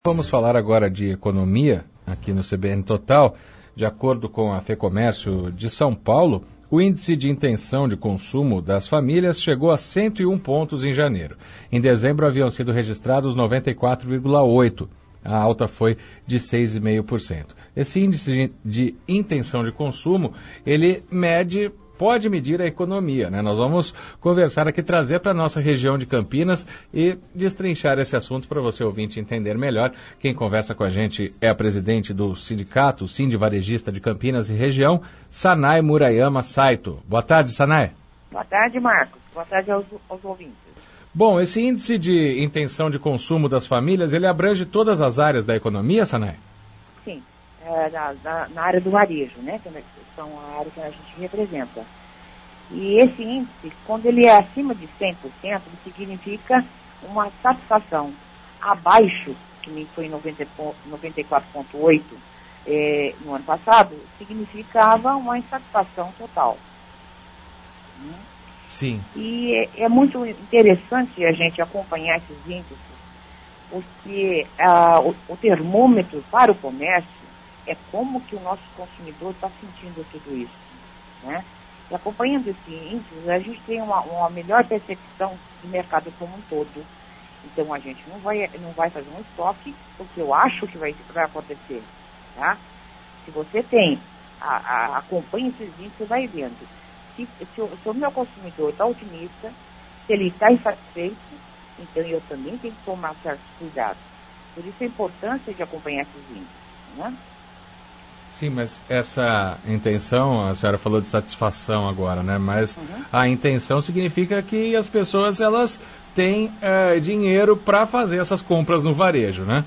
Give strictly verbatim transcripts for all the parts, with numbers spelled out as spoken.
Vamos falar agora de economia aqui no C B N Total. De acordo com a FEComércio de São Paulo, o índice de intenção de consumo das famílias chegou a cento e um pontos em janeiro. Em dezembro haviam sido registrados noventa e quatro vírgula oito. A alta foi de seis vírgula cinco por cento. Esse índice de intenção de consumo, ele mede, pode medir a economia, né? Nós vamos conversar aqui, trazer para a nossa região de Campinas e destrinchar esse assunto para você, ouvinte, entender melhor. Quem conversa com a gente é a presidente do sindicato, Sindi Varejista de Campinas e região, Sanai Murayama Saito. Boa tarde, Sanai. Boa tarde, Marcos. Boa tarde aos, aos ouvintes. Bom, esse índice de intenção de consumo das famílias, ele abrange todas as áreas da economia, Sanai? Sim, é, na, na, na área do varejo, né, que são a área que a gente representa. E esse índice, quando ele é acima de cem por cento, ele significa uma satisfação. Abaixo, que nem foi noventa e quatro vírgula oito é, no ano passado, significava uma insatisfação total. Hum? Sim. E é, é muito interessante a gente acompanhar esses índices, porque ah, o, o termômetro para o comércio é como que o nosso consumidor está sentindo tudo isso, né? E acompanhando esses índices, a gente tem uma, uma melhor percepção do mercado como um todo. Então a gente não vai, não vai fazer um estoque, porque eu acho que vai, vai acontecer, tá? Se você tem, a, a, acompanha esses índices, você vai vendo. Se, se, o, se o meu consumidor está otimista, se ele está insatisfeito, então eu também tenho que tomar certos cuidados. Por isso a importância de acompanhar esses índices, né? Sim, mas essa intenção, a senhora falou de satisfação agora, né? Mas uhum. a intenção significa que as pessoas, elas têm é, dinheiro para fazer essas compras no varejo, né?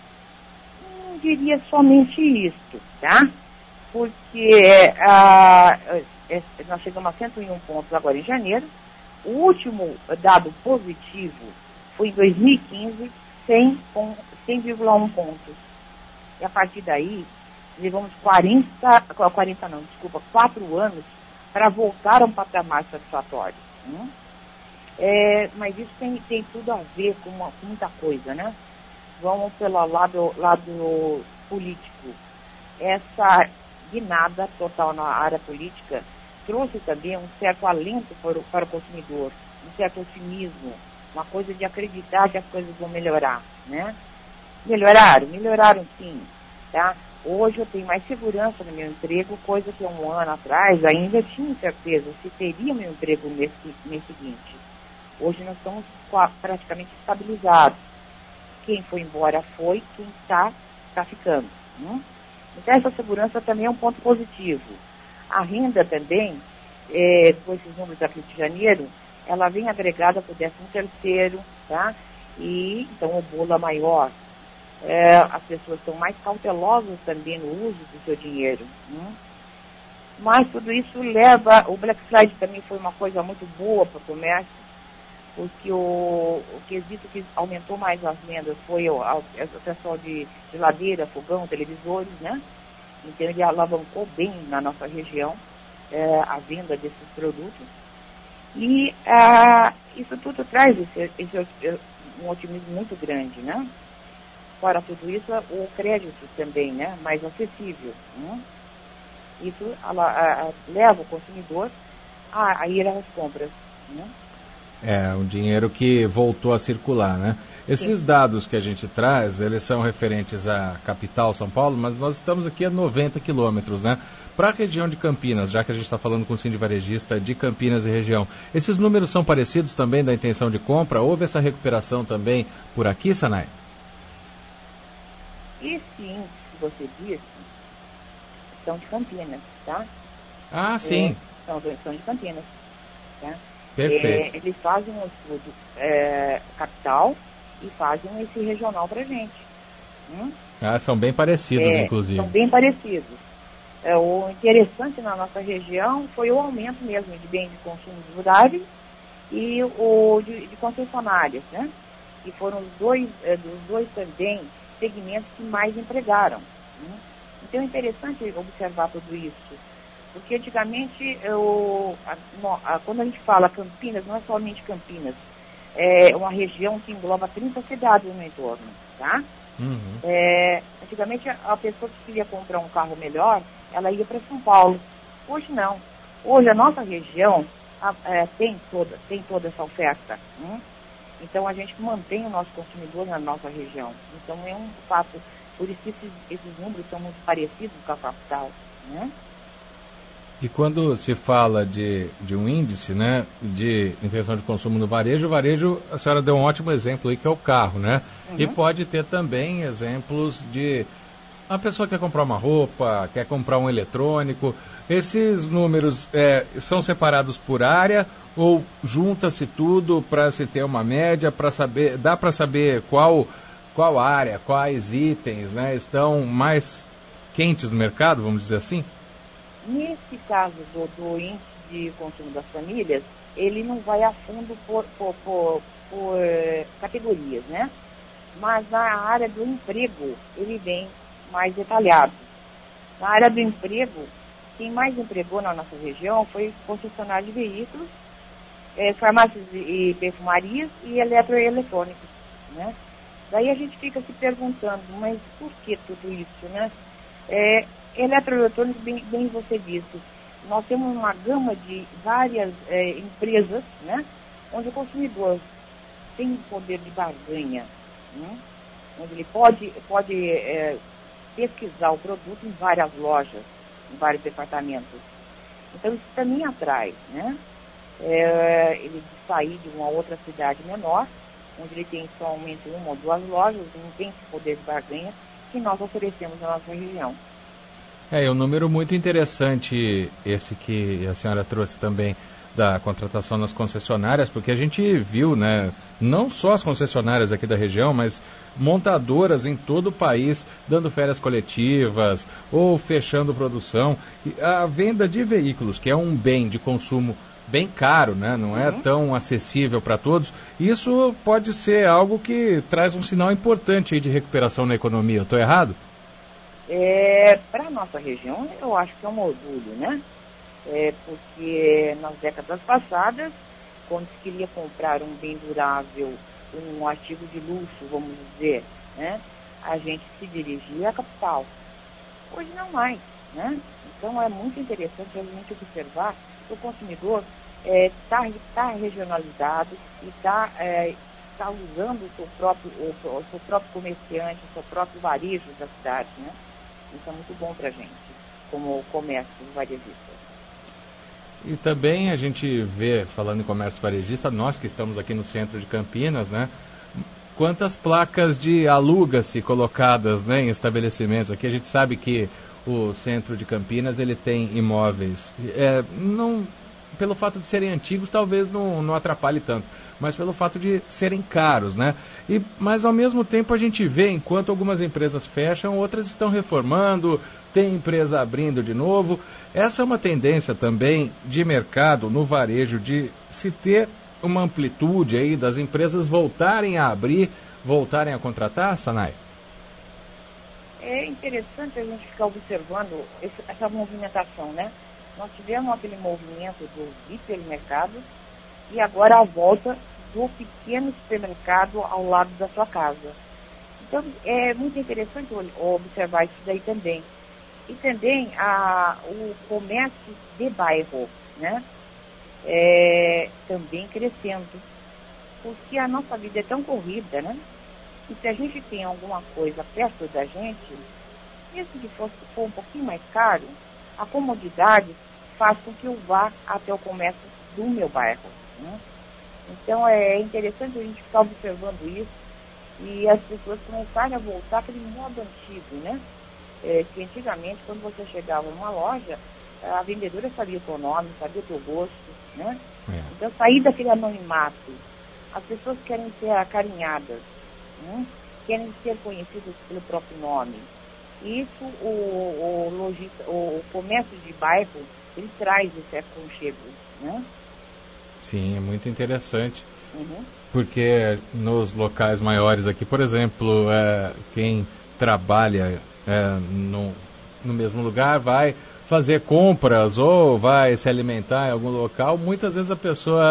Não diria somente isso, tá? Porque a, nós chegamos a cento e um pontos agora em janeiro. O último dado positivo foi em dois mil e quinze, cem vírgula um pontos. E a partir daí, levamos quarenta, quarenta não, desculpa, quatro anos para voltar a um patamar satisfatório. Hum? É, mas isso tem, tem tudo a ver com, uma, com muita coisa, né? Vamos pelo lado, lado político. Essa guinada total na área política trouxe também um certo alento para o, para o consumidor, um certo otimismo, uma coisa de acreditar que as coisas vão melhorar, né? Melhoraram? Melhoraram sim, tá? Hoje eu tenho mais segurança no meu emprego, coisa que um ano atrás ainda tinha certeza se teria meu emprego no mês, mês seguinte. Hoje nós estamos praticamente estabilizados. Quem foi embora foi, quem está, está ficando. Né? Então essa segurança também é um ponto positivo. A renda também, é, com esses números aqui de janeiro, ela vem agregada para o décimo terceiro, tá? E então o bolo é maior. É, as pessoas estão mais cautelosas também no uso do seu dinheiro. Né? Mas tudo isso leva... O Black Friday também foi uma coisa muito boa para o comércio, porque o, o quesito que aumentou mais as vendas foi o, o, o pessoal de geladeira, fogão, televisores, né? Então ele alavancou bem na nossa região é, a venda desses produtos. E ah, isso tudo traz esse, esse, um otimismo muito grande, né? Fora tudo isso, o crédito também, né, mais acessível. Né? Isso a, a, a, leva o consumidor a, a ir às compras. Né? É, um dinheiro que voltou a circular, né? Esses Sim. dados que a gente traz, eles são referentes à capital, São Paulo, mas nós estamos aqui a noventa quilômetros, né? Para a região de Campinas, já que a gente está falando com o Sindi Varejista de Campinas e região, esses números são parecidos também da intenção de compra? Houve essa recuperação também por aqui, Sanai? Esse índice que você disse são de Campinas, tá? Ah, sim. É, são, são de Campinas, tá? Perfeito. É, eles fazem um estudo é, capital e fazem esse regional pra gente. Hum? Ah, são bem parecidos, é, inclusive. São bem parecidos. É, o interessante na nossa região foi o aumento mesmo de bens de consumo duráveis e o de, de concessionárias, né? E foram os dois, é, dos dois também segmentos que mais empregaram. Né? Então é interessante observar tudo isso, porque antigamente, eu, a, a, quando a gente fala Campinas, não é somente Campinas, é uma região que engloba trinta cidades no entorno, tá? Uhum. É, antigamente a pessoa que queria comprar um carro melhor, ela ia para São Paulo. Hoje não. Hoje a nossa região a, é, tem, toda, tem toda essa oferta. Hum? Então a gente mantém o nosso consumidor na nossa região. Então é um fato, por isso que esses, esses números são muito parecidos com a capital. Né? E quando se fala de, de um índice, né, de intenção de consumo no varejo, o varejo, a senhora deu um ótimo exemplo aí, que é o carro, né? Uhum. E pode ter também exemplos de a pessoa quer comprar uma roupa, quer comprar um eletrônico. Esses números é, são separados por área ou junta-se tudo para se ter uma média, para saber, dá para saber qual, qual área, quais itens, né, estão mais quentes no mercado, vamos dizer assim? Nesse caso do, do índice de consumo das famílias, ele não vai a fundo por, por, por, por eh, categorias, né? Mas na área do emprego, ele vem mais detalhado. Na área do emprego, quem mais empregou na nossa região foi concessionário de veículos, eh, farmácias e perfumarias e eletroeletrônicos, né? Daí a gente fica se perguntando, mas por que tudo isso, né? É, eletroeletrônicos, bem, bem você disse, nós temos uma gama de várias é, empresas, né, onde o consumidor tem poder de barganha, né, onde ele pode, pode é, pesquisar o produto em várias lojas, em vários departamentos. Então isso também atrai, né, é, ele sair de uma outra cidade menor, onde ele tem somente uma ou duas lojas, não tem esse poder de barganha que nós oferecemos na nossa região. É, um número muito interessante esse que a senhora trouxe também da contratação nas concessionárias, porque a gente viu, né, não só as concessionárias aqui da região, mas montadoras em todo o país dando férias coletivas ou fechando produção. A venda de veículos, que é um bem de consumo bem caro, né, não é uhum. tão acessível para todos, isso pode ser algo que traz um sinal importante aí de recuperação na economia. Eu estou errado? É, para a nossa região, eu acho que é um orgulho, né? É, porque nas décadas passadas, quando se queria comprar um bem durável, um artigo de luxo, vamos dizer, né? A gente se dirigia à capital. Hoje não mais, né? Então é muito interessante a gente observar que o consumidor está é, tá regionalizado e está é, tá usando o seu, próprio, o, o seu próprio comerciante, o seu próprio varejo da cidade, né? Isso é muito bom para a gente, como comércio varejista. E também a gente vê, falando em comércio varejista, nós que estamos aqui no centro de Campinas, né? Quantas placas de aluga-se colocadas, né, em estabelecimentos. Aqui a gente sabe que o centro de Campinas ele tem imóveis. É, não, pelo fato de serem antigos, talvez não, não atrapalhe tanto, mas pelo fato de serem caros, né? E, mas ao mesmo tempo a gente vê, enquanto algumas empresas fecham, outras estão reformando, tem empresa abrindo de novo. Essa é uma tendência também de mercado no varejo, de se ter uma amplitude aí das empresas voltarem a abrir, voltarem a contratar, Sanay? É interessante a gente ficar observando esse, essa movimentação, né? Nós tivemos aquele movimento do hipermercado e agora a volta do pequeno supermercado ao lado da sua casa. Então, é muito interessante observar isso daí também. E também a, o comércio de bairro, né? É, também crescendo. Porque a nossa vida é tão corrida, né? E se a gente tem alguma coisa perto da gente, mesmo que fosse, for um pouquinho mais caro, a comodidade faz com que eu vá até o comércio do meu bairro, né? Então é interessante a gente ficar observando isso e as pessoas começarem a voltar àquele modo antigo, né? É, que antigamente, quando você chegava numa loja, a vendedora sabia o teu nome, sabia o teu gosto, né? É. Então sair daquele anonimato. As pessoas querem ser acarinhadas, né? Querem ser conhecidas pelo próprio nome. Isso o, o, logista, o, o comércio de bairro, ele traz esse aconchego, né? Sim, é muito interessante. Uhum. Porque nos locais maiores aqui, por exemplo, é, quem trabalha é, no, no mesmo lugar vai fazer compras ou vai se alimentar em algum local, muitas vezes a pessoa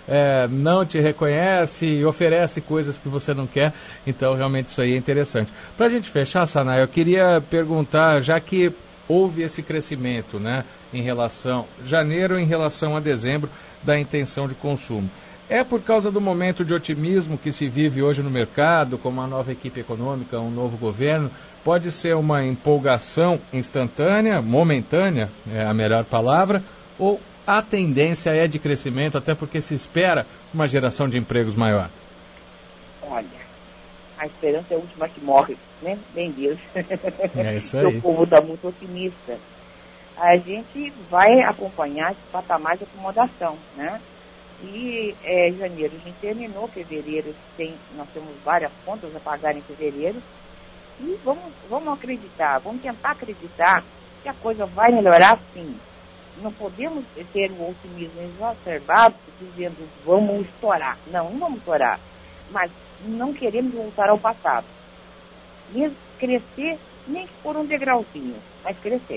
é, não te reconhece e oferece coisas que você não quer. Então, realmente, isso aí é interessante. Para a gente fechar, Sanay, eu queria perguntar, já que houve esse crescimento, né, em relação janeiro em relação a dezembro da intenção de consumo. É por causa do momento de otimismo que se vive hoje no mercado, com uma nova equipe econômica, um novo governo? Pode ser uma empolgação instantânea, momentânea, é a melhor palavra, ou a tendência é de crescimento, até porque se espera uma geração de empregos maior? Olha, a esperança é a última que morre, né? Bem Deus. É isso aí. O povo está muito otimista. A gente vai acompanhar esse patamar de acomodação, né? E é, janeiro, a gente terminou fevereiro, tem, nós temos várias contas a pagar em fevereiro, e vamos, vamos acreditar, vamos tentar acreditar que a coisa vai melhorar sim. Não podemos ter o otimismo exacerbado dizendo vamos estourar. Não, não vamos estourar, mas não queremos voltar ao passado. Mesmo crescer, nem que por um degrauzinho, mas crescer.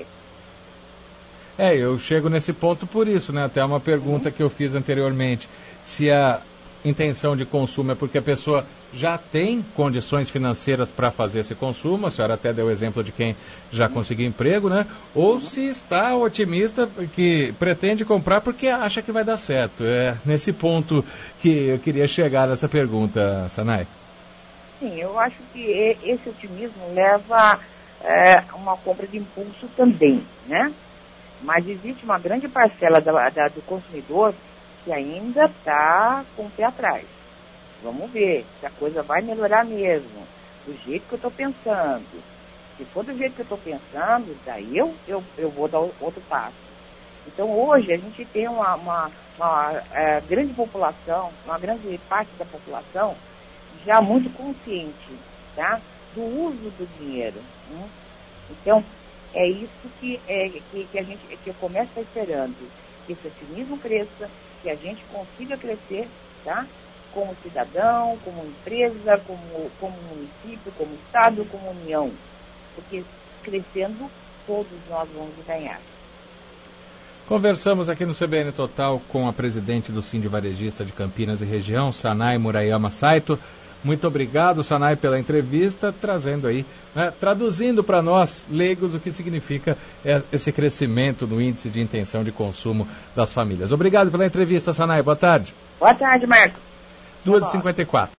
É, eu chego nesse ponto por isso, né? Até uma pergunta que eu fiz anteriormente. Se a intenção de consumo é porque a pessoa já tem condições financeiras para fazer esse consumo, a senhora até deu o exemplo de quem já conseguiu emprego, né? Ou se está otimista que pretende comprar porque acha que vai dar certo. É nesse ponto que eu queria chegar nessa pergunta, Sanay. Sim, eu acho que esse otimismo leva é, a uma compra de impulso também, né? Mas existe uma grande parcela da, da, do consumidor que ainda está com o pé atrás. Vamos ver se a coisa vai melhorar mesmo, do jeito que eu estou pensando. Se for do jeito que eu estou pensando, daí eu, eu, eu vou dar outro passo. Então hoje a gente tem uma, uma, uma é, grande população, uma grande parte da população já muito consciente, tá? Do uso do dinheiro. Né? Então, é isso que, é, que, que, a gente, que eu começo a estar esperando, que esse otimismo cresça, que a gente consiga crescer, tá? Como cidadão, como empresa, como, como município, como Estado, como União. Porque crescendo, todos nós vamos ganhar. Conversamos aqui no C B N Total com a presidente do Sindi Varejista de Campinas e região, Sanay Murayama Saito. Muito obrigado, Sanay, pela entrevista, trazendo aí, né, traduzindo para nós, leigos, o que significa esse crescimento no índice de intenção de consumo das famílias. Obrigado pela entrevista, Sanay. Boa tarde. Boa tarde, Marcos. duas e cinquenta e quatro.